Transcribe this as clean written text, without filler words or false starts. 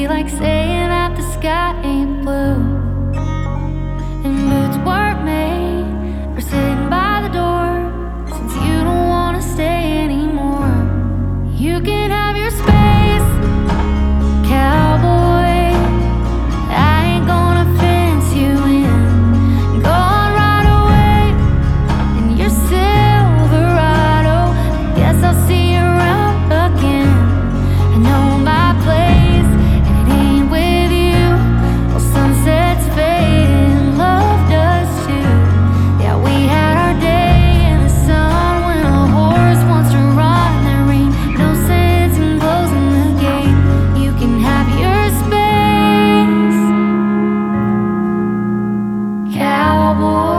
be like saying that the sky ain't blue, and boots weren't made for sitting by the door. Since you don't wanna stay anymore, you can have your space, cowboy. I ain't gonna fence you in. Go on right away in your Silverado. I guess I'll see you around again. I know my place, and it ain't with you. Well, sunsets fade and love does too. Yeah, we had our day in the sun when a horse wants to run. There ain't no sense in closing the gate. You can have your space, cowboy.